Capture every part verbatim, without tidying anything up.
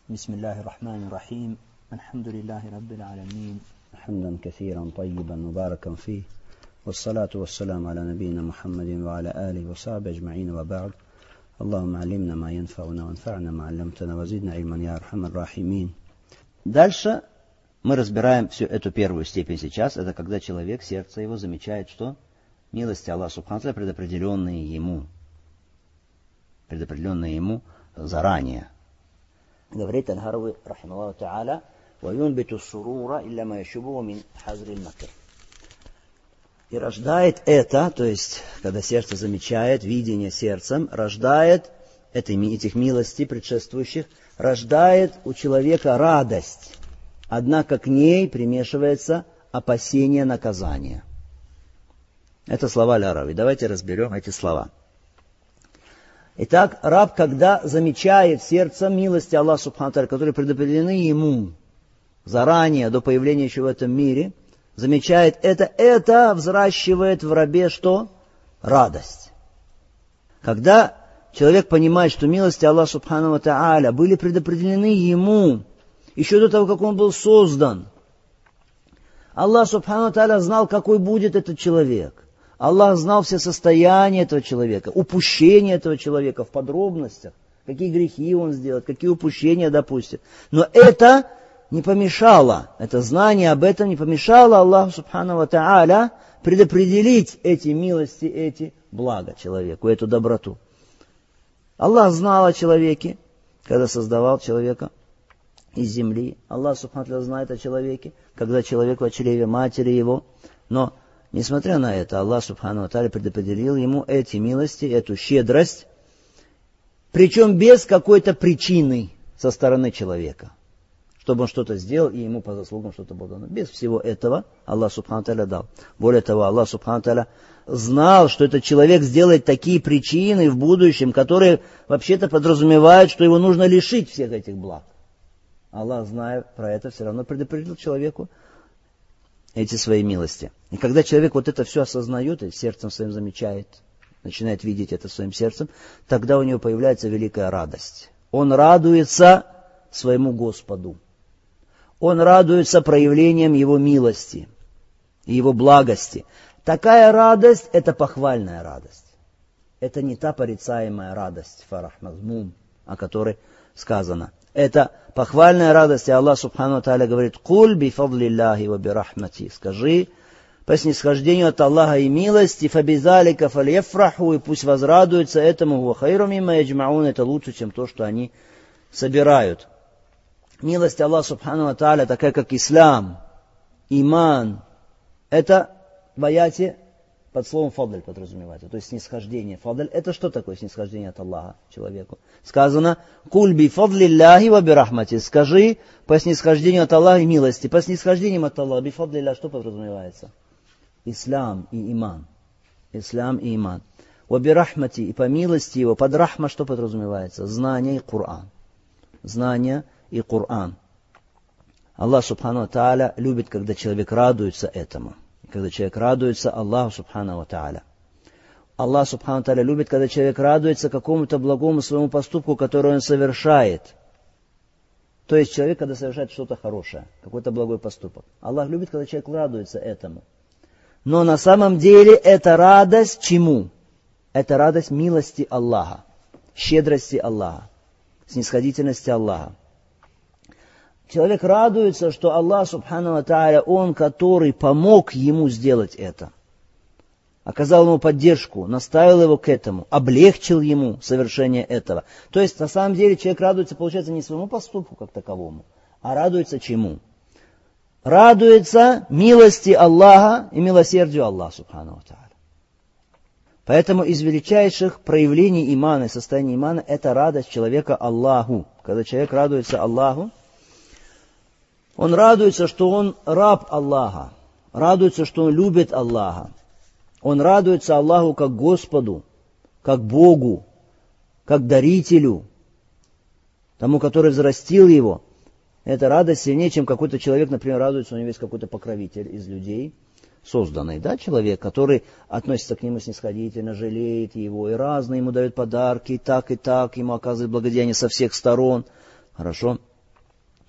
بسم الله الرحمن الرحيم الحمد لله رب العالمين حمدا كثيرا طيبا مباركا فيه والصلاة والسلام على نبينا محمد وعلى آله وصحبه أجمعين وبعد. اللهم علمنا ما ينفعنا وانفعنا ما علمتنا وزدنا علما يا أرحم الراحمين. Дальше мы разбираем всю эту первую степень сейчас. Это когда человек, сердце его замечает, что милости Аллаха Субхану ва Тааля предопределенные ему, предопределенные ему заранее. Говорит Аль-Харави, рахимахуллаху та'аля, وَيُنْبِتُ السُّرُورَ إِلَّا مَا يَشُبُهُ مِنْ حَذْرِ الْمَكْرِ. И рождает это, то есть, когда сердце замечает, видение сердцем, рождает этих милостей предшествующих, рождает у человека радость. Однако к ней примешивается опасение наказания. Это слова Аль-Харави. Давайте разберем эти слова. Итак, раб, когда замечает сердцем милости Аллаха Субхану ва Тааля, которые предопределены ему заранее, до появления еще в этом мире, замечает это, это взращивает в рабе что? Радость. Когда человек понимает, что милости Аллаха Субхану ва Тааля были предопределены ему еще до того, как он был создан, Аллах Субхану ва Тааля знал, какой будет этот человек. Аллах знал все состояния этого человека, упущения этого человека в подробностях, какие грехи он сделает, какие упущения допустит. Но это не помешало, это знание об этом не помешало Аллаху Субхану ва Тааля предопределить эти милости, эти блага человеку, эту доброту. Аллах знал о человеке, когда создавал человека из земли. Аллах Субхану ва Тааля знает о человеке, когда человек в чреве матери его. Но несмотря на это, Аллах Субхану ва Тааля предопределил ему эти милости, эту щедрость, причем без какой-то причины со стороны человека, чтобы он что-то сделал и ему по заслугам что-то было дано. Без всего этого Аллах Субхану ва Тааля дал. Более того, Аллах Субхану ва Тааля знал, что этот человек сделает такие причины в будущем, которые вообще-то подразумевают, что его нужно лишить всех этих благ. Аллах, зная про это, все равно предопределил человеку эти свои милости. И когда человек вот это все осознает и сердцем своим замечает, начинает видеть это своим сердцем, тогда у него появляется великая радость. Он радуется своему Господу. Он радуется проявлением Его милости и Его благости. Такая радость – это похвальная радость. Это не та порицаемая радость, фарах мазмум, о которой сказано. Это похвальная радость, и Аллах Субхану ва Тааля говорит: «Куль би фадлиллахи ва бирахмати». Скажи, по снисхождению от Аллаха и милости, фабизалика фальяфраху, и пусть возрадуются этому, ва хайру мимма яджмаун, это лучше, чем то, что они собирают. Милость Аллаха Субхану ва Тааля, такая как ислам, иман, это в аяте под словом фадль подразумевается, то есть снисхождение. Фадль — это что такое снисхождение от Аллаха человеку? Сказано: «Куль би фадлиллахи ва бирахмати». Скажи, по снисхождению от Аллаха и милости. По снисхождениям от Аллаха, би фадлиллах, что подразумевается? Ислам и иман. Ислам и иман. Ва бирахмати, и по милости его, под рахма что подразумевается? Знание и Коран. Знание и Коран. Аллах Субхану ва Тааля любит, когда человек радуется этому. Когда человек радуется Аллаху Субхану ва Тааля. Аллах Субхану ва Тааля любит, когда человек радуется какому-то благому своему поступку, который он совершает. То есть человек, когда совершает что-то хорошее, какой-то благой поступок. Аллах любит, когда человек радуется этому. Но на самом деле это радость чему? Это радость милости Аллаха, щедрости Аллаха, снисходительности Аллаха. Человек радуется, что Аллах Субхану ва Тааля, Он, который помог ему сделать это, оказал ему поддержку, наставил его к этому, облегчил ему совершение этого. То есть, на самом деле, человек радуется, получается, не своему поступку как таковому, а радуется чему? Радуется милости Аллаха и милосердию Аллаха Субхану ва Тааля. Поэтому из величайших проявлений имана и состояния имана это радость человека Аллаху. Когда человек радуется Аллаху, он радуется, что он раб Аллаха, радуется, что он любит Аллаха. Он радуется Аллаху как Господу, как Богу, как дарителю, тому, который взрастил его. Эта радость сильнее, чем какой-то человек, например, радуется, у него есть какой-то покровитель из людей, созданный, да, человек, который относится к нему снисходительно, жалеет его, и разные ему дает подарки, и так, и так, ему оказывает благодеяние со всех сторон. Хорошо?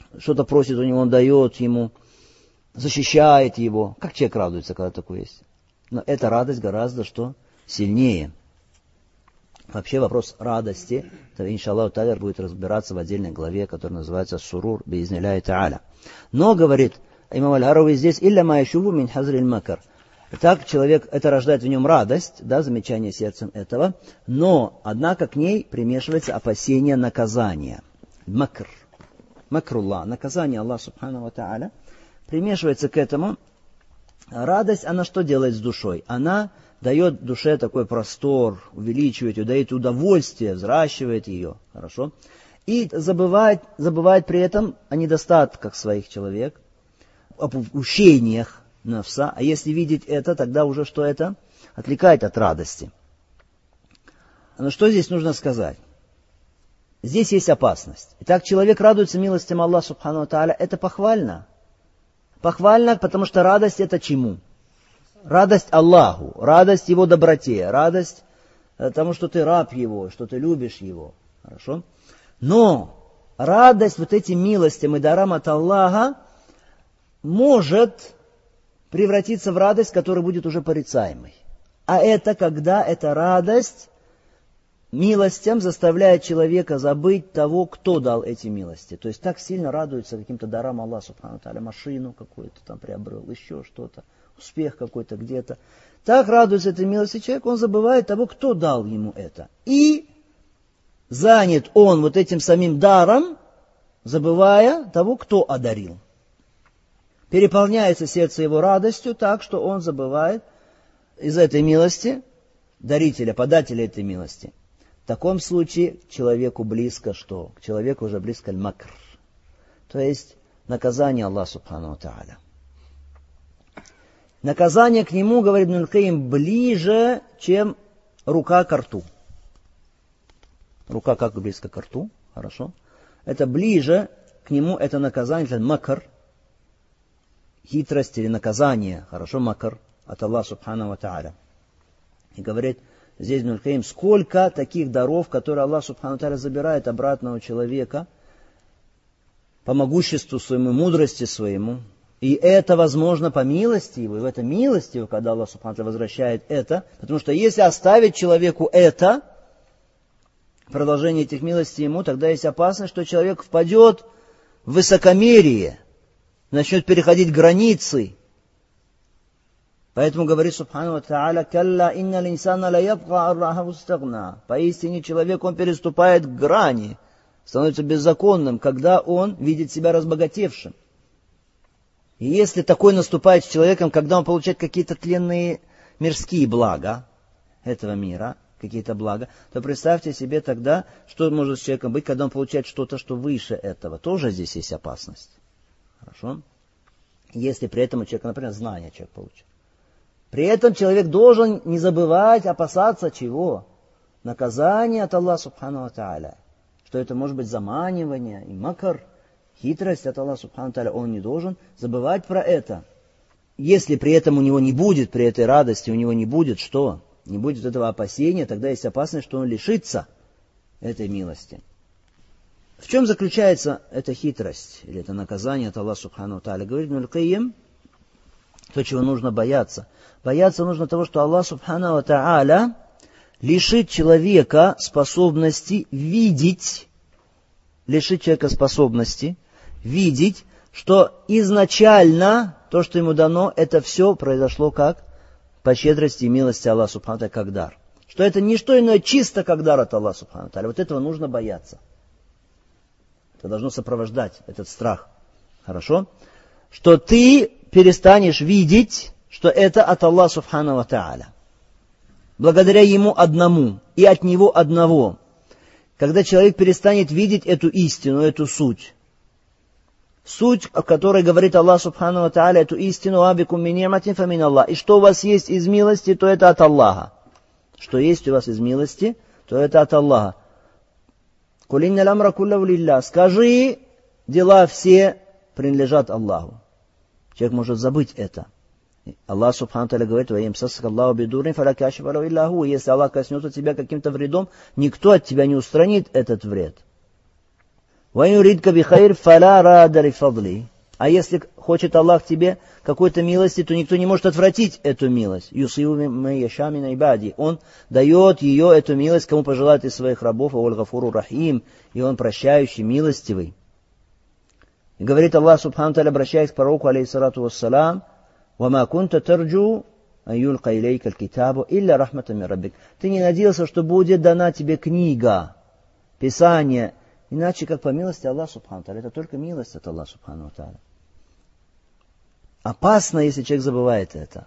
что-то просит у него, он дает ему, защищает его. Как человек радуется, когда такое есть? Но эта радость гораздо что? Сильнее. Вообще вопрос радости, это, иншаллаху та'аля, будет разбираться в отдельной главе, которая называется «Сурур биизнилляхи та'аля». Но, говорит имам Аль-Харави здесь, «Илля ма яшубу мин хазриль макр». Так человек, это рождает в нем радость, да, замечание сердцем этого, но, однако, к ней примешивается опасение наказания. Макр. Макруллах. Наказание Аллаха субхану ва та'аля. Примешивается к этому. Радость, она что делает с душой? Она дает душе такой простор, увеличивает ее, дает удовольствие, взращивает ее. Хорошо? И забывает, забывает при этом о недостатках своих человек, об упущениях нафса. А если видеть это, тогда уже что это? Отвлекает от радости. Но что здесь нужно сказать? Здесь есть опасность. Итак, человек радуется милостям Аллаха субхану ва та'аля. Это похвально. Похвально, потому что радость это чему? Радость Аллаху, радость Его доброте, радость тому, что ты раб Его, что ты любишь Его. Хорошо? Но радость вот этим милостям и дарам от Аллаха может превратиться в радость, которая будет уже порицаемой. А это когда эта радость милостям заставляет человека забыть того, кто дал эти милости. То есть так сильно радуется каким-то дарам Аллаха субхану ва та'аля, машину какую-то там приобрел, еще что-то, успех какой-то где-то. Так радуется этой милости человек, он забывает того, кто дал ему это. И занят он вот этим самим даром, забывая того, кто одарил. Переполняется сердце его радостью так, что он забывает из этой милости дарителя, подателя этой милости. В таком случае к человеку близко что? К человеку уже близко аль-макр. То есть наказание Аллаха субхану ва та'аля. Наказание к нему, говорит Ибн аль-Кайим, ближе, чем рука к рту. Рука как близко к рту? Хорошо. Это ближе к нему, это наказание, это макр, хитрость или наказание, хорошо, макр, от Аллаха субхану ва та'аля. И говорит здесь Ибн аль-Кайим, сколько таких даров, которые Аллах субхану ва та'аля забирает обратно у человека по могуществу своему, мудрости своему. И это возможно по милости его, и в это милости его, когда Аллах субхану ва та'аля возвращает это. Потому что если оставить человеку это, продолжение этих милостей ему, тогда есть опасность, что человек впадет в высокомерие, начнет переходить границы. Поэтому говорит субхану ва та'аля, «Калла инна линсана ла ябга арраху стагна». Поистине человек, он переступает грани, становится беззаконным, когда он видит себя разбогатевшим. И если такой наступает с человеком, когда он получает какие-то тленные мирские блага этого мира, какие-то блага, то представьте себе тогда, что может с человеком быть, когда он получает что-то, что выше этого. Тоже здесь есть опасность. Хорошо? Если при этом у человека, например, знания человек получит. При этом человек должен не забывать, опасаться чего? Наказание от Аллаха субхану ва та'аля. Что это может быть заманивание и макр, хитрость от Аллаха субхану ва та'аля. Он не должен забывать про это. Если при этом у него не будет, при этой радости у него не будет что? Не будет этого опасения, тогда есть опасность, что он лишится этой милости. В чем заключается эта хитрость, или это наказание от Аллаха субхану ва та'аля? Говорит Ибн аль-Кайим, то, чего нужно бояться. Бояться нужно того, что Аллах субхану ва та'аля лишит человека способности видеть, лишит человека способности видеть, что изначально то, что ему дано, это все произошло как? По щедрости и милости Аллаха субхану ва та'аля как дар. Что это не что иное, чисто как дар от Аллаха субхану ва та'аля. Вот этого нужно бояться. Это должно сопровождать этот страх. Хорошо? Что ты перестанешь видеть, что это от Аллаха субхану ва та'аля. Благодаря Ему одному и от Него одного. Когда человек перестанет видеть эту истину, эту суть. Суть, о которой говорит Аллах субхану ва та'аля, эту истину, «Абикум мин ни'матин фа мин Аллах». И что у вас есть из милости, то это от Аллаха. Что есть у вас из милости, то это от Аллаха. «Куль инналь амра куллаху лиллях». Скажи, дела все принадлежат Аллаху. Человек может забыть это. Аллах субхану ва та'аля говорит, «Ва ямсаска Аллаху бидуррин фала кашифа лаху илля ху». Если Аллах коснется тебя каким-то вредом, никто от тебя не устранит этот вред. وَيُرِدْكَ بِخَيْرٍ فَلَا رَادَ لِفَضْلِهِ. А если хочет Аллах тебе какой-то милости, то никто не может отвратить эту милость. «Юсиву мэ яша мин ибади». Он дает ее, эту милость, кому пожелает из своих рабов, «Вал гафуру рахим», и он прощающий, милостивый. И говорит Аллах, субхану тааля, обращаясь к пророку, алейхиссалату вассалам, «Вама кунта тарджу ан юлка илейка аль-китабу илля рахматан мин раббик». Ты не надеялся, что будет дана тебе книга, Писание, иначе как по милости Аллаха субхану тааля. Это только милость от Аллаха субхану тааля. Опасно, если человек забывает это.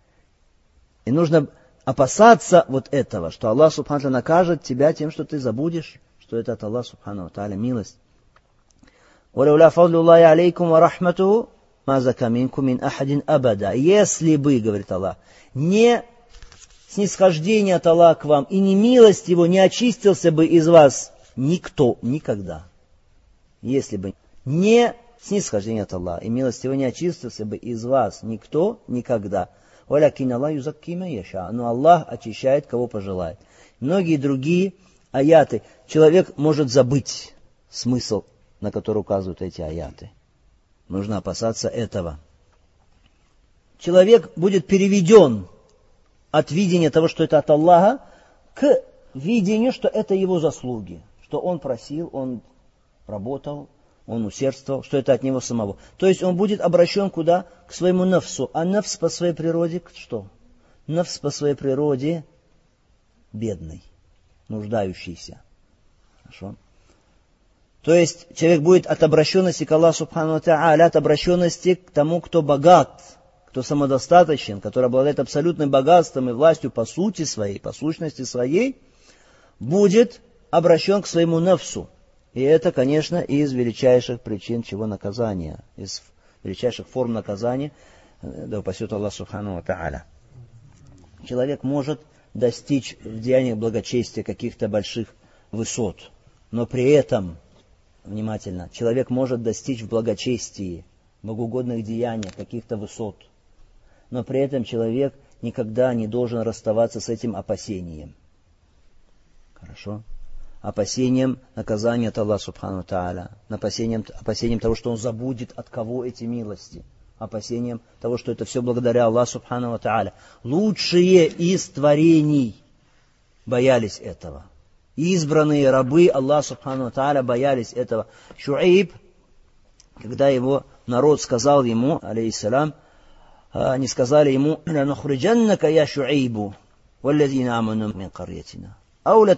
И нужно опасаться вот этого, что Аллах субхану тааля накажет тебя тем, что ты забудешь, что это от Аллаха субхану тааля милость. «Валауля фадлуллахи алейкум ва рахматуху ма зака минкум мин ахадин абада». Если бы, говорит Аллах, не снисхождение от Аллаха к вам и не милость его, не очистился бы из вас никто никогда. Если бы не снисхождение от Аллаха и милость его, не очистился бы из вас никто никогда. «Валякин Аллах юзакки ман яша». Но Аллах очищает, кого пожелает. Многие другие аяты. Человек может забыть смысл, на который указывают эти аяты. Нужно опасаться этого. Человек будет переведен от видения того, что это от Аллаха, к видению, что это его заслуги. Что он просил, он работал, он усердствовал, что это от него самого. То есть он будет обращен куда? К своему нафсу. А нафс по своей природе что? Нафс по своей природе бедный, нуждающийся. Хорошо? То есть человек будет от обращенности к Аллаху субхану ва тааля, от обращенности к тому, кто богат, кто самодостаточен, который обладает абсолютным богатством и властью по сути своей, по сущности своей, будет обращен к своему нафсу. И это, конечно, из величайших причин чего наказания, из величайших форм наказания, да упасет Аллах субхану ва тааля. Человек может достичь в деяниях благочестия каких-то больших высот, но при этом, внимательно, человек может достичь в благочестии, в богоугодных деяниях каких-то высот, но при этом человек никогда не должен расставаться с этим опасением. Хорошо? Опасением наказания от Аллаха субхану ва тааля, опасением, опасением того, что он забудет, от кого эти милости, опасением того, что это все благодаря Аллаху субхану ва тааля. Лучшие из творений боялись этого. Избранные рабы Аллаха субхану ва тааля боялись этого. Шуайб, когда его народ сказал ему, алейхиссалям, они сказали ему: «Ланухриджаннака я Шуайбу, валлазина аману мин карьятина». Мы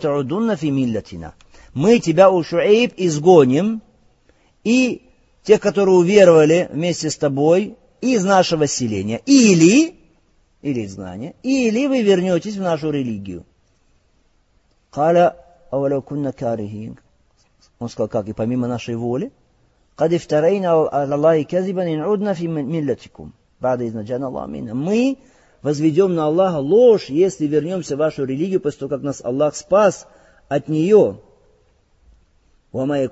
тебя, у Шуайб, изгоним, и тех, которые уверовали вместе с тобой, из нашего селения. Или, или изгнание, или вы вернетесь в нашу религию. Он сказал, как, и помимо нашей воли, мы возведем на Аллаха ложь, если вернемся в вашу религию, после того, как нас Аллах спас от нее. И не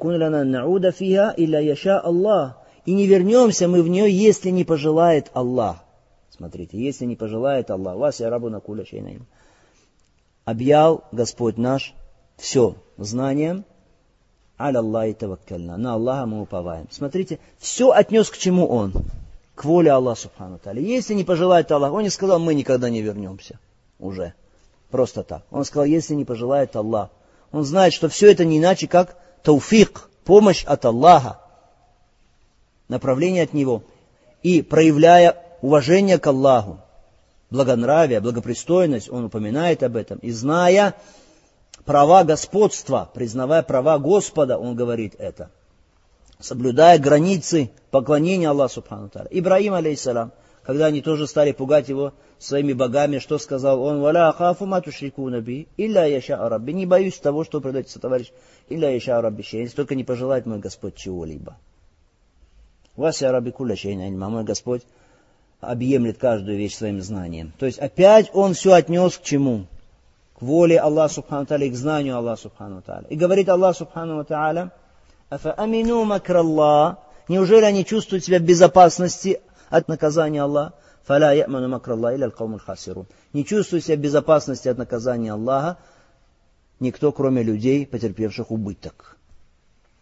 вернемся мы в нее, если не пожелает Аллах. Смотрите, если не пожелает Аллах. Вас я рабу на куля шейнаим. Объял Господь наш все знанием. Аля Аллахи таваккальна. На Аллаха мы уповаем. Смотрите, все отнес к чему Он? К воле Аллаха субхану тааля. Если не пожелает Аллах, он не сказал, мы никогда не вернемся. Уже. Просто так. Он сказал, если не пожелает Аллах. Он знает, что все это не иначе, как тауфик, помощь от Аллаха, направление от Него. И проявляя уважение к Аллаху, благонравие, благопристойность, он упоминает об этом. И зная права господства, признавая права Господа, он говорит это. Соблюдая границы поклонения Аллаху субхану тааля. Ибрахим, алейхиссалям, когда они тоже стали пугать его своими богами, что сказал он? «Валя ахафу ма тушрикуна би, илля яша рабби». Не боюсь того, что предать сотоварищ, илля яша рабби шейн, если только не пожелает мой Господь чего-либо. Вася рабби куля шейн ильма, мой Господь объемлет каждую вещь своим знанием. То есть опять он все отнес к чему? К воле Аллаха субхану тааля и к знанию Аллаха субхану тааля. И говорит Аллах субхану тааля: «Афаамину макраллах». Неужели они чувствуют себя в безопасности от наказания Аллаха? «Фаля я'ману макраллах илля аль-каумуль хасирун». Не чувствует себя в безопасности от наказания Аллаха никто, кроме людей, потерпевших убыток.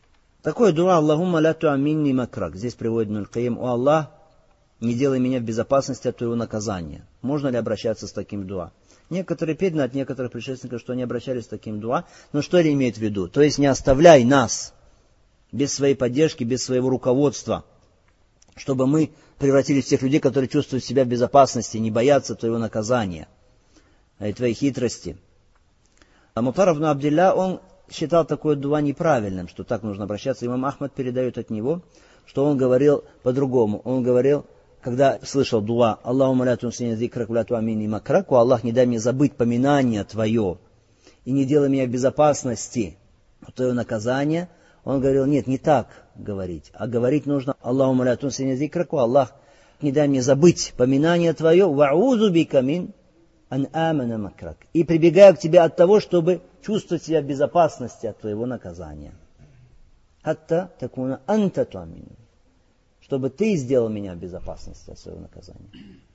Такое дуа Аллахумма ля туаминни макрак. Здесь приводит Ибн аль-Кайим: о Аллах, не делай меня в безопасности от твоего наказания. Можно ли обращаться с таким дуа? Некоторые переданы от некоторых предшественников, что они обращались с таким дуа. Но что ли имеет в виду? То есть не оставляй нас без своей поддержки, без своего руководства, чтобы мы превратились в тех людей, которые чувствуют себя в безопасности, не боятся твоего наказания и твоей хитрости. А Мутар ибн Абдилля, он считал такое дуа неправильным, что так нужно обращаться. Имам Ахмад передает от него, что он говорил по-другому. Он говорил, когда слышал дуа «Аллахумма ля тунсини зикрак ля туамини макрак», «О Аллах, не дай мне забыть поминание Твое и не делай меня в безопасности от Твоего наказания», он говорил, нет, не так говорить, а говорить нужно «Аллахумма ля тунсини зикрак», «О Аллах, не дай мне забыть поминание Твое, ва'узу бика мин ан амана макрак», и прибегаю к Тебе от того, чтобы чувствовать себя в безопасности от Твоего наказания. Хатта такуна анта туамин, чтобы Ты сделал меня в безопасности от своего наказания.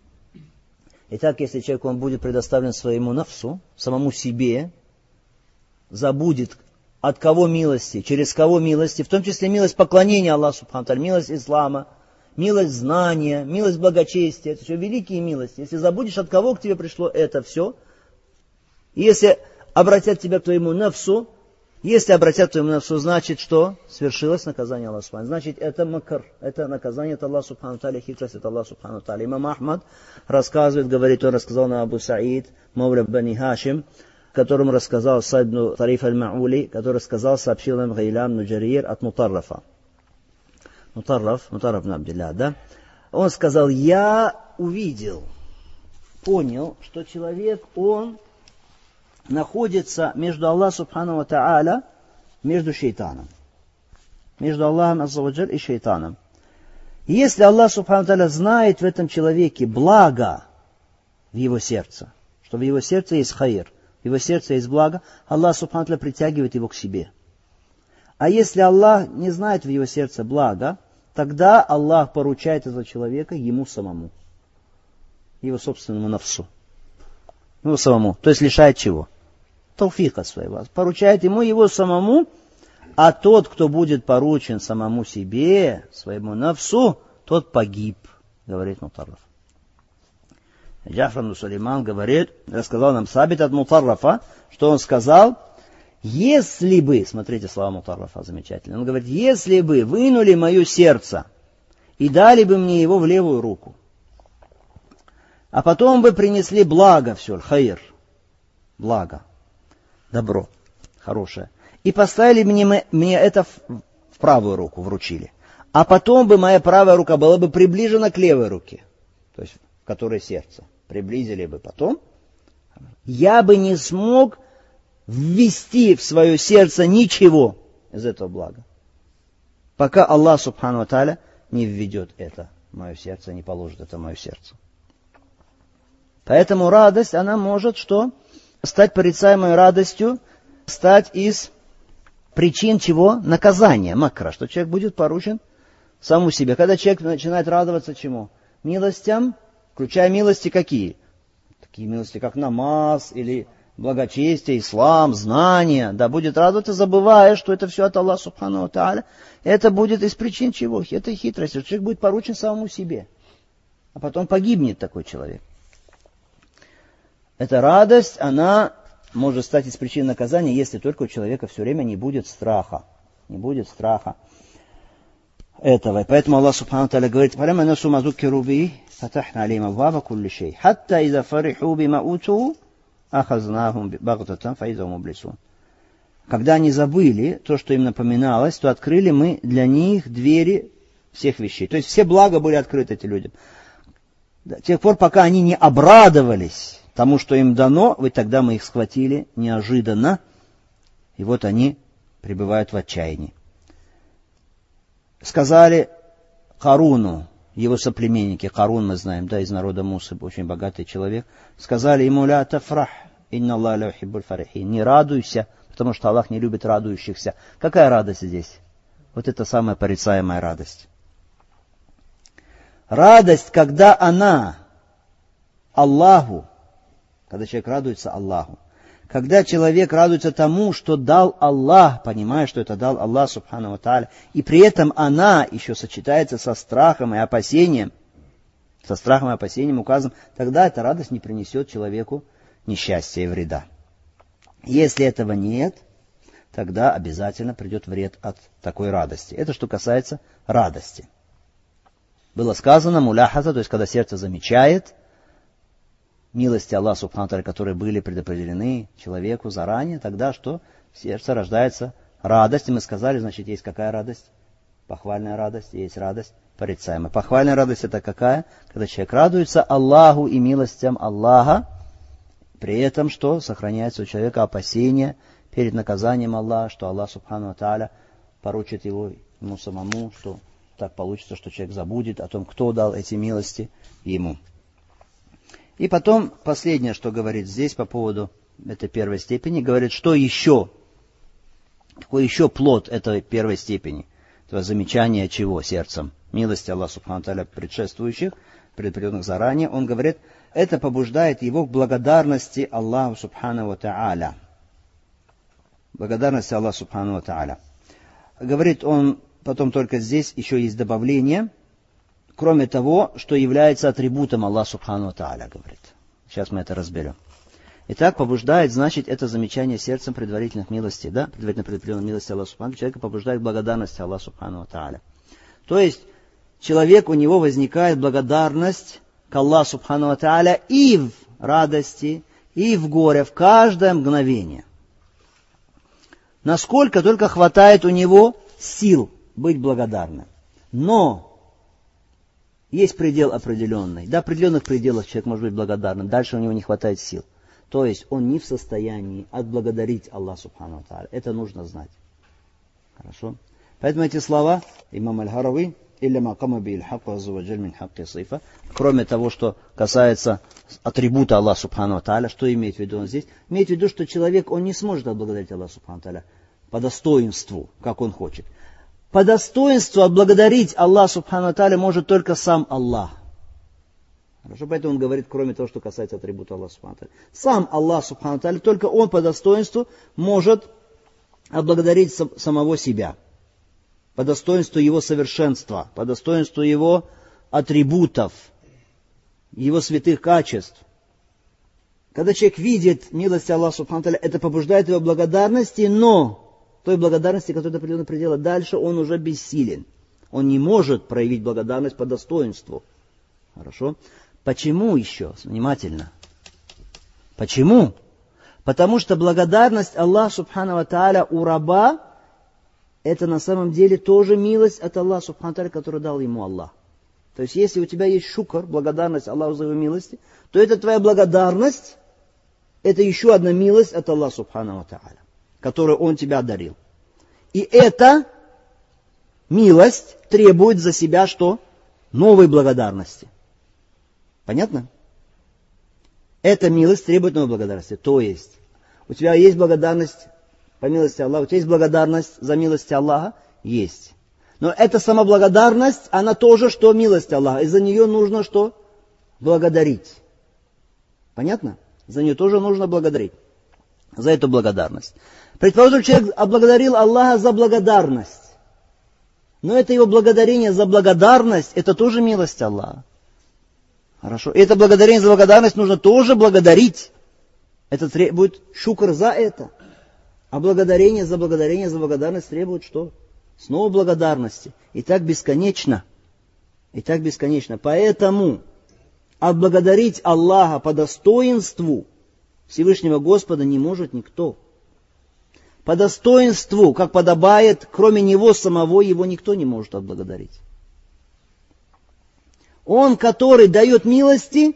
Итак, если человек он будет предоставлен своему нафсу, самому себе, забудет от кого милости, через кого милости, в том числе милость поклонения Аллаху субхану ва тааля, милость ислама, милость знания, милость благочестия, это все великие милости. Если забудешь, от кого к тебе пришло это все, и если обратят тебя к твоему нафсу, если обратят к твоему нафсу, значит, что свершилось наказание Аллаха субхану. Значит, это макр, это наказание от Аллаха субхану ва тааля, хитрость от Аллаха субхану ва тааля. Имам Ахмад рассказывает, говорит, он рассказал на Абу Саид, Мауля бани Хашим, которому рассказал Саид ибн Тариф аль-Маули, который рассказал, сообщил нам Гайлам ибн Джарир от Мутаррафа. Мутарраф, Мутарраф ибн Абдилля, да? Он сказал, я увидел, понял, что человек, он находится между Аллахом субхану ва тааля, между шейтаном. Между Аллахом азза ва джаль и шейтаном. Если Аллах субхану ва тааля знает в этом человеке благо в его сердце, что в его сердце есть хайр, в его сердце есть благо, Аллах субхану ва тааля притягивает его к себе. А если Аллах не знает в его сердце блага, тогда Аллах поручает этого человека ему самому, его собственному нафсу. Ему самому. То есть лишает чего? Тауфика своего. Поручает ему его самому, а тот, кто будет поручен самому себе, своему нафсу, тот погиб, говорит Мутарраф. Джафар ибн Сулейман говорит, рассказал нам Сабит от Мутаррафа, что он сказал, если бы, смотрите слова Мутаррафа, замечательно, он говорит, если бы вынули мое сердце и дали бы мне его в левую руку, а потом бы принесли благо все, хайр, благо, добро, хорошее, и поставили мне, мне это в, в правую руку, вручили, а потом бы моя правая рука была бы приближена к левой руке, то есть в которой сердце, приблизили бы потом, я бы не смог ввести в свое сердце ничего из этого блага, пока Аллах субхану ва тааля не введет это в мое сердце, не положит это в мое сердце. Поэтому радость, она может что? Стать порицаемой радостью, стать из причин чего? Наказания, макра, что человек будет поручен самому себе. Когда человек начинает радоваться чему? Милостям, включая милости какие? Такие милости, как намаз или благочестие, ислам, знания, да, будет радоваться, забывая, что это все от Аллаха субхану ва тааля. Это будет из причин чего? Это хитрость. Человек будет поручен самому себе. А потом погибнет такой человек. Эта радость, она может стать из причин наказания, если только у человека все время не будет страха. Не будет страха этого. И поэтому Аллах субхану ва тааля говорит, «Фалямма насу ма зуккиру биhi, фатахна алейхим абваба кулли шей, хатта иза фариху бима уту, ахазнахум багтатан фаиза мублисун». Когда они забыли то, что им напоминалось, то открыли мы для них двери всех вещей. То есть все блага были открыты этим людям. До тех пор, пока они не обрадовались тому, что им дано, вот тогда мы их схватили неожиданно, и вот они пребывают в отчаянии. Сказали Каруну, его соплеменники, Карун мы знаем, да, из народа Мусы, очень богатый человек, сказали ему, ля тафрах, инна Аллах ля юхиббуль фарихин, не радуйся, потому что Аллах не любит радующихся. Какая радость здесь? Вот это самая порицаемая радость. Радость, когда она Аллаху, когда человек радуется Аллаху, когда человек радуется тому, что дал Аллах, понимая, что это дал Аллах, субхану ва тааля, и при этом она еще сочетается со страхом и опасением, со страхом и опасением указом, тогда эта радость не принесет человеку несчастья и вреда. Если этого нет, тогда обязательно придет вред от такой радости. Это что касается радости. Было сказано муляхаза, то есть когда сердце замечает милости Аллаха субхану ва тааля, которые были предопределены человеку заранее, тогда что? В сердце рождается радость. И мы сказали, значит, есть какая радость? Похвальная радость, есть радость порицаемая. Похвальная радость это какая? Когда человек радуется Аллаху и милостям Аллаха, при этом что? Сохраняется у человека опасение перед наказанием Аллаха, что Аллах субхану ва тааля поручит его ему самому, что так получится, что человек забудет о том, кто дал эти милости ему. И потом, последнее, что говорит здесь по поводу этой первой степени, говорит, что еще, какой еще плод этой первой степени, этого замечания чего сердцем, милости Аллаха субхану ва тааля предшествующих, предопределенных заранее, он говорит, это побуждает его к благодарности Аллаху субхану ва тааля. Благодарности Аллаху субхану ва тааля. Говорит он, потом только здесь еще есть добавление, кроме того, что является атрибутом Аллаха субхану ва тааля, говорит. Сейчас мы это разберем. Итак, побуждает, значит, это замечание сердцем предварительных милостей, да, предварительно предопределенных милостей Аллаха субхану ва тааля, человека побуждает благодарность Аллаха субхану ва тааля. То есть, человек, у него возникает благодарность к Аллаху субхану ва тааля и в радости, и в горе, в каждое мгновение. Насколько только хватает у него сил быть благодарным. Но есть предел определенный. До определенных пределов человек может быть благодарным. Дальше у него не хватает сил. То есть он не в состоянии отблагодарить Аллаха субхану ва тааля. Это нужно знать. Хорошо? Поэтому эти слова имам Аль-Харави, кроме того, что касается атрибута Аллаха субхану ва тааля, что имеет в виду он здесь? Имеет в виду, что человек, он не сможет отблагодарить Аллаха субхану ва тааля по достоинству, как он хочет. По достоинству отблагодарить Аллаха субхану ва тааля может только сам Аллах. Хорошо, поэтому он говорит, кроме того, что касается атрибута Аллаха субхану ва тааля. Сам Аллах субхану ва тааля, только он по достоинству может отблагодарить самого себя. По достоинству его совершенства, по достоинству его атрибутов, его святых качеств. Когда человек видит милость Аллаха субхану ва тааля, это побуждает его благодарности, но той благодарности, которая до определенного предела, дальше он уже бессилен. Он не может проявить благодарность по достоинству. Хорошо? Почему еще? Внимательно. Почему? Потому что благодарность Аллаха субхану ва тааля у раба это на самом деле тоже милость от Аллаха субхану ва тааля, которую дал ему Аллах. То есть, если у тебя есть шукр, благодарность Аллаху за его милости, то это твоя благодарность, это еще одна милость от Аллаха субхану ва тааля, которую он тебя одарил. И эта милость требует за себя что? Новой благодарности. Понятно? Эта милость требует новой благодарности. То есть, у тебя есть благодарность по милости Аллаха, у тебя есть благодарность за милость Аллаха? Есть. Но эта самоблагодарность, она тоже что? Милость Аллаха. И за нее нужно что? Благодарить. Понятно? За нее тоже нужно благодарить. За эту благодарность. Предположим, человек облагодарил Аллаха за благодарность. Но это его благодарение за благодарность, это тоже милость Аллаха. Хорошо. И это благодарение за благодарность нужно тоже благодарить. Это требует шукр за это. А благодарение за благодарение за благодарность требует что? Снова благодарности. И так бесконечно. И так бесконечно. Поэтому отблагодарить Аллаха по достоинству Всевышнего Господа не может никто. По достоинству, как подобает, кроме Него самого, Его никто не может отблагодарить. Он, который дает милости,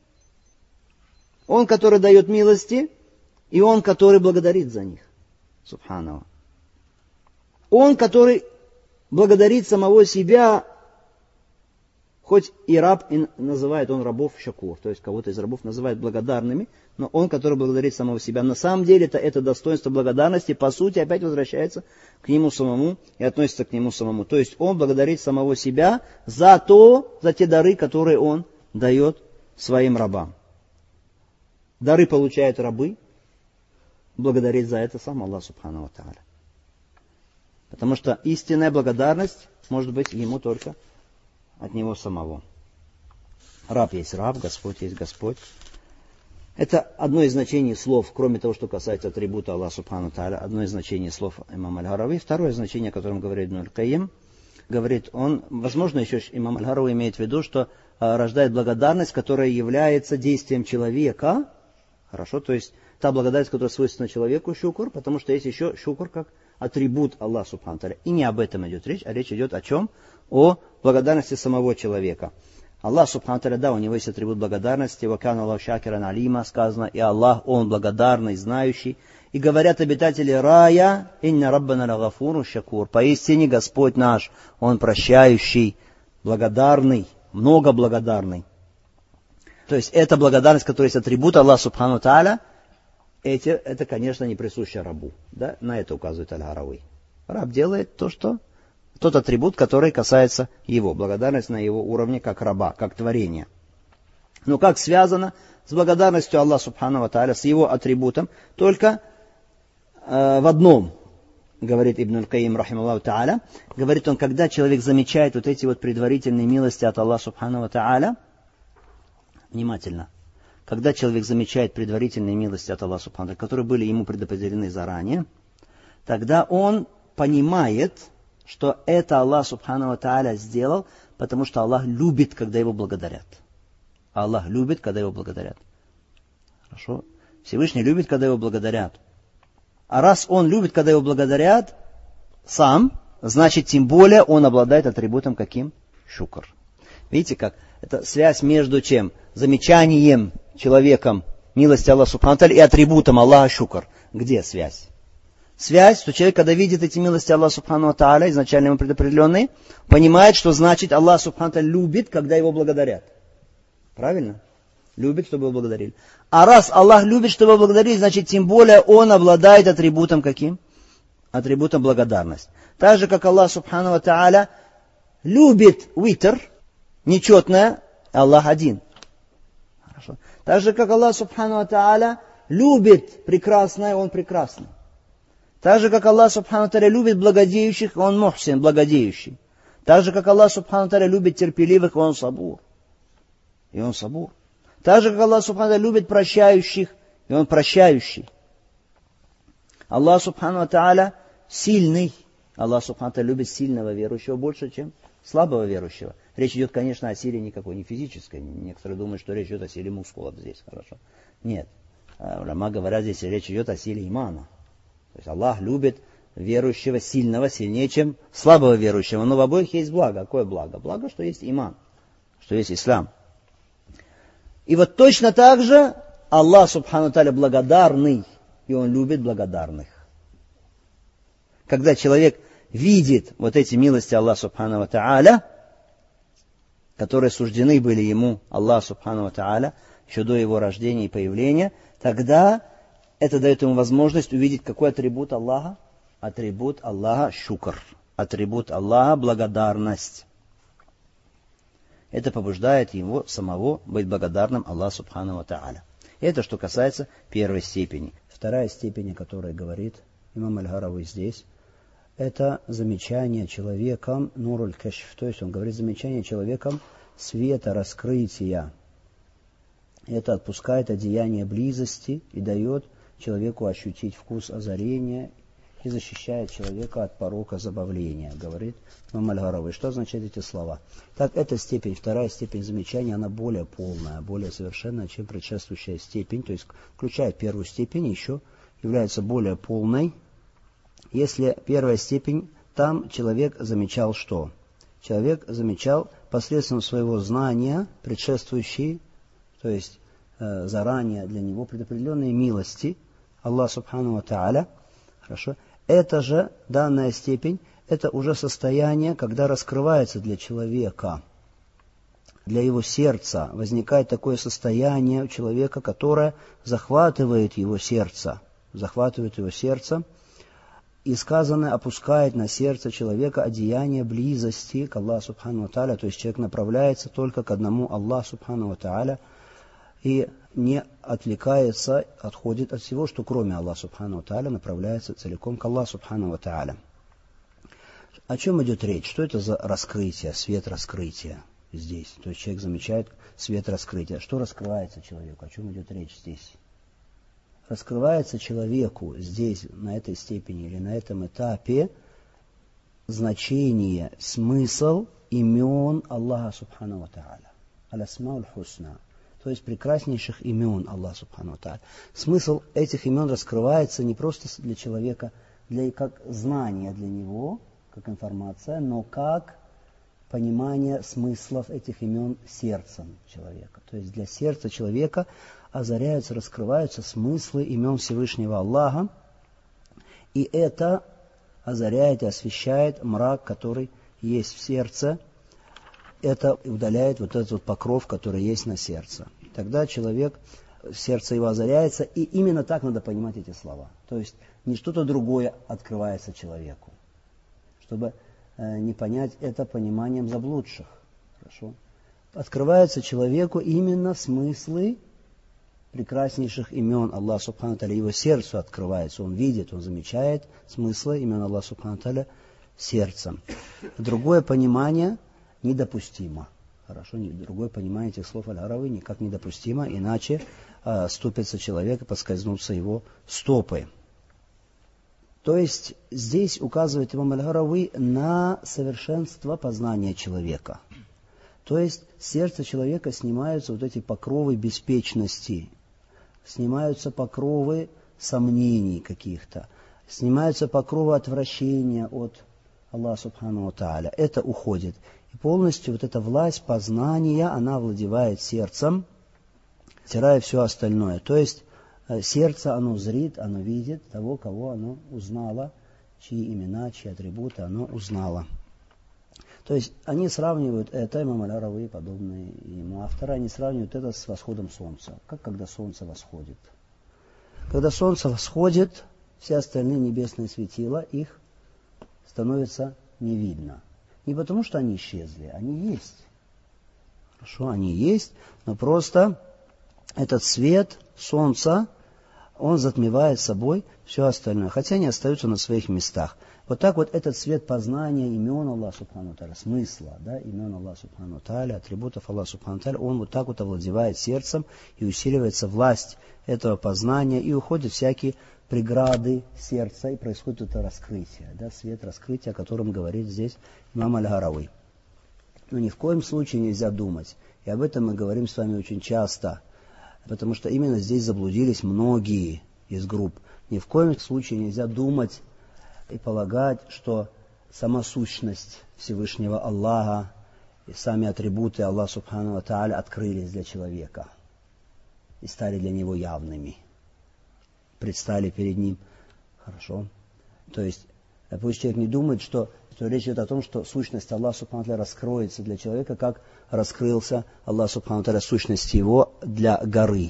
Он, который дает милости, и Он, который благодарит за них. Субханаллах. Он, который благодарит самого себя, хоть и раб, и называет он рабов шакур, то есть кого-то из рабов называет благодарными, но он, который благодарит самого себя, на самом деле это, это достоинство благодарности, по сути, опять возвращается к нему самому и относится к нему самому. То есть он благодарит самого себя за то, за те дары, которые он дает своим рабам. Дары получают рабы, благодарить за это сам Аллах Субхану ва Тааля. Потому что истинная благодарность может быть ему только от него самого. Раб есть раб, Господь есть Господь. Это одно из значений слов, кроме того, что касается атрибута Аллаха Субхану ва Тааля, одно из значений слов имама Аль-Харави. Второе значение, о котором говорит Ибн Аль-Кайим, говорит он, возможно, еще имам Аль-Харави имеет в виду, что а, рождает благодарность, которая является действием человека. Хорошо, то есть та благодарность, которая свойственна человеку, шукр, потому что есть еще шукр как атрибут Аллаха Субхану ва Тааля. И не об этом идет речь, а речь идет о чем? О благодарности самого человека. Аллах Субхану ва Тааля, да, у него есть атрибут благодарности, вакана Аллаху шакиран алима, сказано, и Аллах, он благодарный, знающий. И говорят обитатели рая, инна раббана лагафуру шакур, поистине Господь наш, он прощающий, благодарный, много благодарный. То есть эта благодарность, которая есть атрибут Аллаха Субхану ва Тааля, эти, это, конечно, не присуще рабу. Да? На это указывает Аль-Харави. Раб делает то, что тот атрибут, который касается его, благодарность на его уровне как раба, как творение. Но как связано с благодарностью Аллаха Субхану ва Тааля, с его атрибутом, только э, в одном, говорит Ибн Аль-Кайим, рахималлаху Тааля, говорит он, когда человек замечает вот эти вот предварительные милости от Аллаха Субхану ва Тааля, внимательно, когда человек замечает предварительные милости от Аллаха Субхану ва Тааля, которые были ему предопределены заранее, тогда он понимает, что это Аллах Субхану ва Тааля сделал, потому что Аллах любит, когда его благодарят. Аллах любит, когда его благодарят. Хорошо? Всевышний любит, когда его благодарят. А раз он любит, когда его благодарят сам, значит, тем более он обладает атрибутом каким? Шукр. Видите, как? Это связь между чем? Замечанием человеком милости Аллаха Субхану ва Тааля и атрибутом Аллаха шукр. Где связь? Связь, что человек, когда видит эти милости Аллаха Субхану ва Тааля, изначально ему предопределенные, понимает, что значит Аллах Субхану ва Тааля любит, когда его благодарят. Правильно? Любит, чтобы его благодарили. А раз Аллах любит, чтобы его благодарили, значит, тем более он обладает атрибутом каким? Атрибутом благодарность. Так же, как Аллах Субхану ва Тааля любит витр, нечетное, Аллах один. Хорошо. Так же, как Аллах Субхану ва Тааля любит прекрасное, он прекрасный. Так же, как Аллах Субхану ва Тааля любит благодеющих, он мухсин, благодеющий. Так же, как Аллах Субхану ва Тааля любит терпеливых, он сабур. И он сабур. Так же, как Аллах Субхану ва Тааля любит прощающих, и он прощающий. Аллах Субхану ва Тааля сильный. Аллах Субхану ва Тааля любит сильного верующего больше, чем слабого верующего. Речь идет, конечно, о силе никакой, не физической. Некоторые думают, что речь идет о силе мускулов здесь. Хорошо. Нет. Уляма говорят, здесь речь идет о силе имана. То есть Аллах любит верующего сильного сильнее, чем слабого верующего. Но в обоих есть благо. Какое благо? Благо, что есть иман, что есть ислам. И вот точно так же Аллах Субхану ва Тааля благодарный, и Он любит благодарных. Когда человек видит вот эти милости Аллаха Субхану ва Тааля, которые суждены были ему, Аллаху Субхану ва Тааля, еще до его рождения и появления, тогда это дает ему возможность увидеть, какой атрибут Аллаха? Атрибут Аллаха шукр. Атрибут Аллаха благодарность. Это побуждает его самого быть благодарным Аллаху Субхану ва Тааля. Это что касается первой степени. Вторая степень, о которой говорит имам Аль-Харави здесь, это замечание человеком нуруль кашф. То есть он говорит замечание человеком света, раскрытия. Это отпускает одеяние близости и дает человеку ощутить вкус озарения и защищает человека от порока забавления, говорит имам Аль-Харави. Что означают эти слова? Так, эта степень, вторая степень замечания, она более полная, более совершенная, чем предшествующая степень, то есть, включая первую степень, еще является более полной. Если первая степень, там человек замечал что? Человек замечал посредством своего знания, предшествующие, то есть э, заранее для него предопределенные милости Аллах Субхану ва Тааля. Хорошо. Это же, данная степень, это уже состояние, когда раскрывается для человека, для его сердца. Возникает такое состояние у человека, которое захватывает его сердце. Захватывает его сердце. И сказано, опускает на сердце человека одеяние близости к Аллаху Субхану ва Тааля. То есть человек направляется только к одному Аллаху Субхану ва Тааля. И не отвлекается, отходит от всего, что кроме Аллаха Субхану ва Тааля, направляется целиком к Аллаху Субхану ва Тааля. О чем идет речь? Что это за раскрытие, свет раскрытия здесь? То есть человек замечает свет раскрытия. Что раскрывается человеку? О чем идет речь здесь? Раскрывается человеку здесь, на этой степени или на этом этапе, значение, смысл имен Аллаха Субхану ва Тааля. Аль-Асмауль Хусна. То есть прекраснейших имен Аллаха Субхану ва Тааля. Смысл этих имен раскрывается не просто для человека, для, как знание для него, как информация, но как понимание смыслов этих имен сердцем человека. То есть для сердца человека озаряются, раскрываются смыслы имен Всевышнего Аллаха, и это озаряет и освещает мрак, который есть в сердце, это удаляет вот этот вот покров, который есть на сердце. Тогда человек, сердце его озаряется, и именно так надо понимать эти слова. То есть не что-то другое открывается человеку, чтобы э, не понять это пониманием заблудших. Хорошо? Открываются человеку именно смыслы прекраснейших имен Аллаха Субхану Тааля. Его сердцу открывается, он видит, он замечает смыслы имен Аллаха Субхану Тааля сердцем. Другое понимание недопустимо. Хорошо, другое понимание этих слов Аль-Харави никак недопустимо, иначе э, ступится человек и поскользнутся его стопы. То есть здесь указывает имам Аль-Харави на совершенство познания человека. То есть с сердца человека снимаются вот эти покровы беспечности, снимаются покровы сомнений каких-то, снимаются покровы отвращения от Аллаха Субхану ва Тааля. Это уходит. И полностью вот эта власть познания, она овладевает сердцем, стирая все остальное. То есть сердце, оно зрит, оно видит того, кого оно узнало, чьи имена, чьи атрибуты оно узнало. То есть они сравнивают это, имам Аль-Харави и подобные ему авторы, они сравнивают это с восходом солнца. Как когда солнце восходит. Когда солнце восходит, все остальные небесные светила, их становится не видно. Не потому, что они исчезли, они есть. Хорошо, они есть, но просто этот свет солнца, он затмевает собой все остальное, хотя они остаются на своих местах. Вот так вот этот свет познания имен Аллаха Субхану Тааля, смысла, да, имен Аллаха Субхану Тааля, атрибутов Аллаха Субхану Тааля, он вот так вот овладевает сердцем, и усиливается власть этого познания, и уходят всякие преграды сердца, и происходит это раскрытие, да, свет раскрытия, о котором говорит здесь имам Аль-Харави. Но ни в коем случае нельзя думать, и об этом мы говорим с вами очень часто, потому что именно здесь заблудились многие из групп. Ни в коем случае нельзя думать и полагать, что сама сущность Всевышнего Аллаха и сами атрибуты Аллаха Субхану ва Тааля открылись для человека и стали для него явными, предстали перед ним. Хорошо? То есть, пусть человек не думает, что, что речь идет о том, что сущность Аллаха Субхану ва Тааля раскроется для человека, как раскрылся Аллах Субхану ва Тааля сущность его для горы.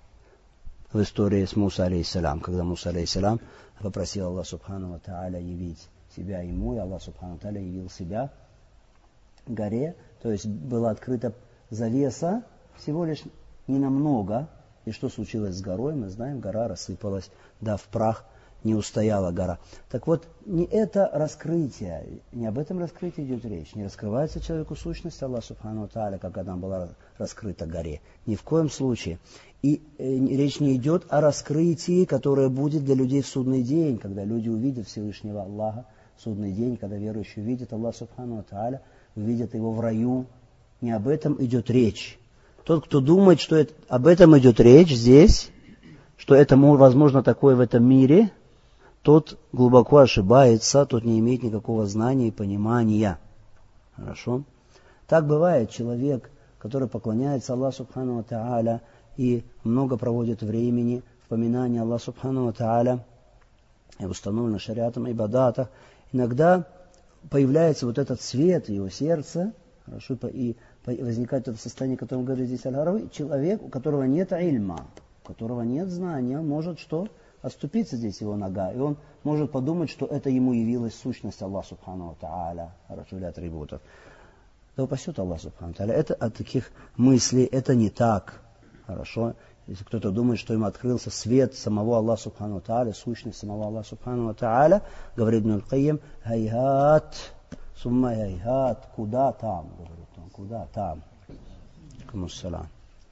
В истории с Муса алейхиссалям, когда Муса алейхиссалям попросил Аллаха Субхану ва Тааля явить себя ему, и Аллах Субхану ва Тааля явил себя горе, то есть была открыта завеса всего лишь ненамного, и что случилось с горой, мы знаем, гора рассыпалась, да, в прах, не устояла гора. Так вот, не это раскрытие, не об этом раскрытии идет речь, не раскрывается человеку сущность Аллаха Субхану ва Тааля, как она была раскрыта горе, ни в коем случае. И э, речь не идет о раскрытии, которое будет для людей в судный день, когда люди увидят Всевышнего Аллаха в судный день, когда верующие увидят Аллаха Субхану ва Тааля, увидят его в раю. Не об этом идет речь. Тот, кто думает, что это, об этом идет речь здесь, что это возможно такое в этом мире, тот глубоко ошибается, тот не имеет никакого знания и понимания. Хорошо? Так бывает, человек, который поклоняется Аллаху Субхану ва Тааля и много проводит времени в поминании Аллаха Субхану ва Тааля и установлено шариатом ибадатах, иногда появляется вот этот свет в его сердце, хорошо, и возникает это состояние, о котором говорит здесь Аль-Харави, человек, у которого нет ильма, у которого нет знания, может что? Оступиться здесь его нога, и он может подумать, что это ему явилась сущность Аллаха Субхану ва Тааля, хорошо, или атрибутов. Да упасет Аллах Субхану ва Тааля. Это от таких мыслей, это не так. Хорошо. Если кто-то думает, что им открылся свет самого Аллаха Субхану Тааля, сущность самого Аллаха Субхану Тааля, говорит Ибн аль-Кайим, хайхат, сумма хайхат, куда там, говорит он, куда там. Камуссалам.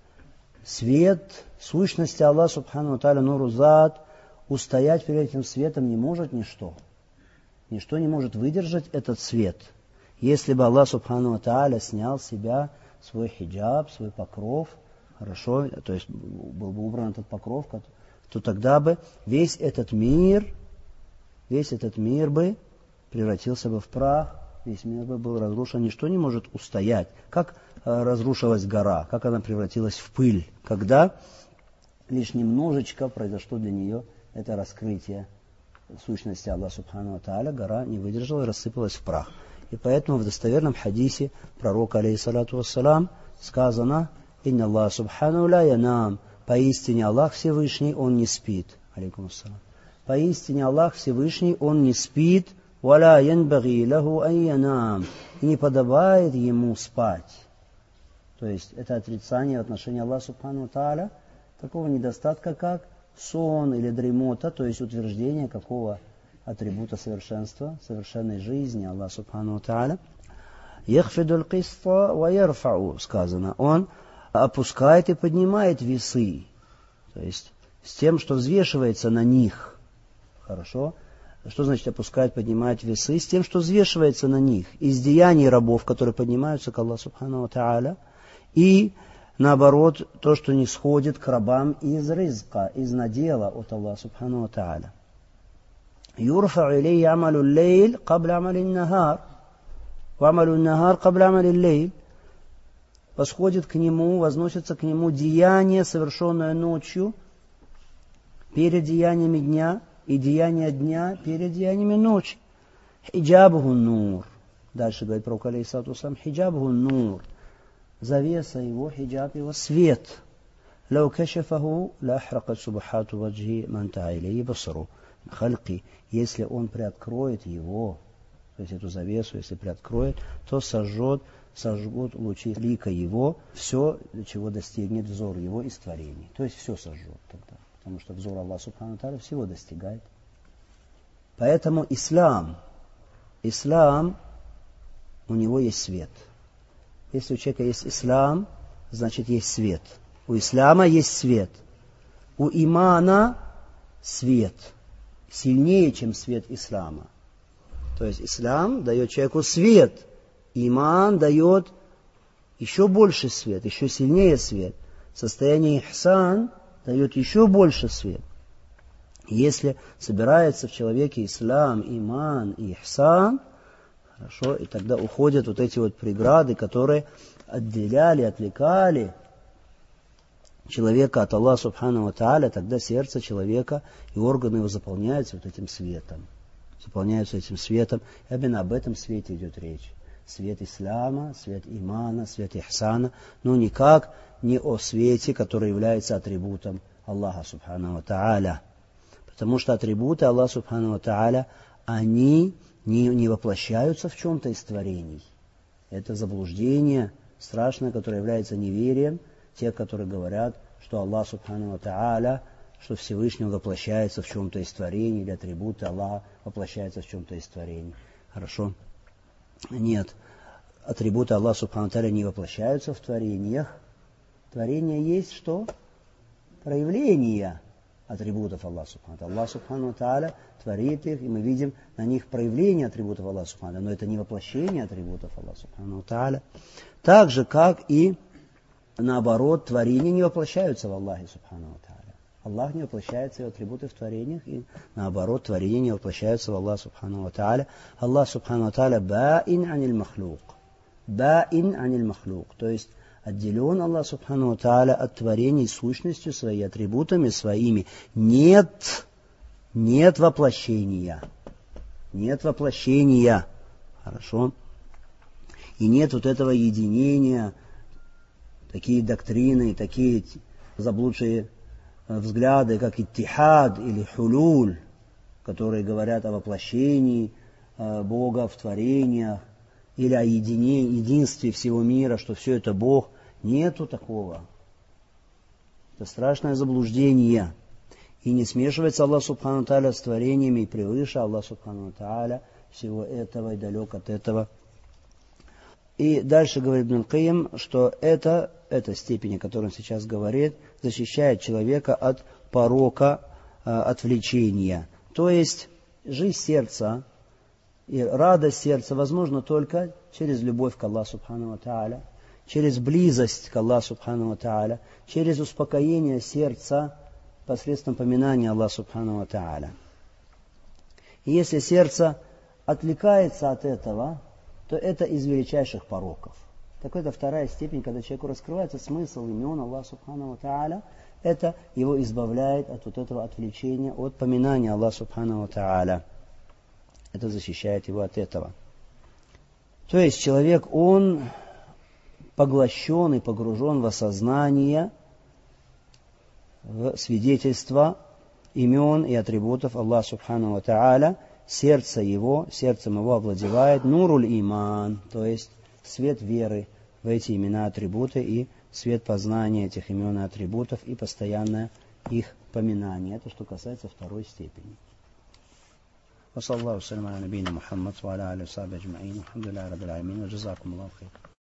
Свет сущности Аллаха Субхану Тааля, нуру зат, устоять перед этим светом не может ничто. Ничто не может выдержать этот свет. Если бы Аллах Субхану Тааля снял с себя свой хиджаб, свой покров, хорошо, то есть был бы убран этот покров, то тогда бы весь этот мир, весь этот мир бы превратился бы в прах, весь мир бы был разрушен, ничто не может устоять. Как разрушилась гора, как она превратилась в пыль, когда лишь немножечко произошло для нее это раскрытие сущности Аллаха Субхану Тааля, гора не выдержала и рассыпалась в прах. И поэтому в достоверном хадисе пророка, алейхиссалату вассалам, сказано, «Инна Аллах Субхану ля янам», поистине Аллах Всевышний, Он не спит. Алейкум ассалам. Поистине Аллах Всевышний, Он не спит, «Валя янбаги лаху ан янам», и не подобает Ему спать. То есть это отрицание в отношении Аллаха Субхану Тааля, такого недостатка, как сон или дремота, то есть утверждение какого атрибута совершенства, совершенной жизни Аллаха Субхану Тааля. «Яхфидуль киста ва ярфау», сказано, Он опускает и поднимает весы, то есть с тем, что взвешивается на них. Хорошо? Что значит опускает, поднимает весы? С тем, что взвешивается на них. Из деяний рабов, которые поднимаются к Аллаху Субхану Тааля, и наоборот, то, что не сходит к рабам из ризка, из надела от Аллаха Субхану Тааля. «Юрфау илейhi амалу лейль кабля амали нахар, ва амалу нахар кабля амали лейль». Восходит к нему, возносится к нему деяние, совершенное ночью, перед деяниями дня, и деяния дня перед деяниями ночи. «Хиджабуху нур». Дальше говорит пророк, алейхиссалату вассалам, «Хиджабуху нур». Завеса его, хиджаб его, свет. «Лау кашафаху ла ахракат субхату ваджхи ман таа илейхи басару». Хальки, если он приоткроет его, то есть эту завесу, если приоткроет, то сожжет, сожгут лучи лика его, все, до чего достигнет взор его из творений. То есть все сожжет тогда, потому что взор Аллаха Субхану Тааля всего достигает. Поэтому ислам, ислам, у него есть свет. Если у человека есть ислам, значит есть свет. У ислама есть свет. У имана свет. Сильнее, чем свет ислама. То есть ислам дает человеку свет. Иман дает еще больше свет, еще сильнее свет. Состояние ихсан дает еще больше свет. Если собирается в человеке ислам, иман и ихсан, хорошо, и тогда уходят вот эти вот преграды, которые отделяли, отвлекали человека от Аллаха Субхану Тааля, тогда сердце человека и органы его заполняются вот этим светом. Заполняются этим светом. И именно об этом свете идет речь. Свет ислама, свет имана, свет ихсана, но никак не о свете, который является атрибутом Аллаха Субхану Тааля. Потому что атрибуты Аллаха Субхану Тааля, они не, не воплощаются в чем-то из творений. Это заблуждение страшное, которое является неверием тех, которые говорят, что Аллах Субхану Тааля, что Всевышний воплощается в чем-то из творений, или атрибуты Аллаха воплощаются в чем-то из творений. Хорошо? Нет. Атрибуты Аллаха Субхану Тааля не воплощаются в творениях. Творение есть что? Проявление атрибутов Аллаха Субхану Тааля. Аллах Субхану Тааля творит их, и мы видим на них проявление атрибутов Аллаха Субхану Тааля, но это не воплощение атрибутов Аллаха Субхану Тааля. Так же, как и наоборот, творения не воплощаются в Аллахе Субхану Тааля. Аллах не воплощает свои атрибуты в творениях, и наоборот, творения не воплощаются в Аллахе Субхану Тааля. Аллах Субхану Тааля баин аниль махлук. Баин аниль махлук. То есть отделен Аллах Субхану Тааля от творений сущностью, своими атрибутами, своими. Нет, нет воплощения. Нет воплощения. Хорошо? И нет вот этого единения, такие доктрины, такие заблудшие взгляды, как иттихад или хулуль, которые говорят о воплощении Бога в творениях, или о едине, единстве всего мира, что все это Бог. Нету такого. Это страшное заблуждение. И не смешивается Аллах Субхану ва Тааля с творениями, и превыше Аллах Субхану ва Тааля всего этого и далек от этого. И дальше говорит Ибн Кайим, что это, эта степень, о которой он сейчас говорит, защищает человека от порока, э, отвлечения. То есть жизнь сердца и радость сердца возможна только через любовь к Аллаху Субхану ва Тааля, через близость к Аллаху Субхану ва Тааля, через успокоение сердца посредством поминания Аллаха Субхану ва Тааля. И если сердце отвлекается от этого, то это из величайших пороков. Так это вторая степень, когда человеку раскрывается смысл имен Аллаха Субхану ва Тааля, это его избавляет от вот этого отвлечения, от поминания Аллаха Субхану ва Тааля. Это защищает его от этого. То есть человек, он поглощен и погружен в осознание, в свидетельство имен и атрибутов Аллаха Субхану ва Тааля. Сердце его, сердцем его овладевает нуруль иман, то есть свет веры в эти имена, атрибуты и свет познания этих имен и атрибутов и постоянное их поминание. Это что касается второй степени. وصلى الله وسلم على نبينا محمد وعلى آله وصحبه أجمعين والحمد لله رب العالمين وجزاكم الله خير.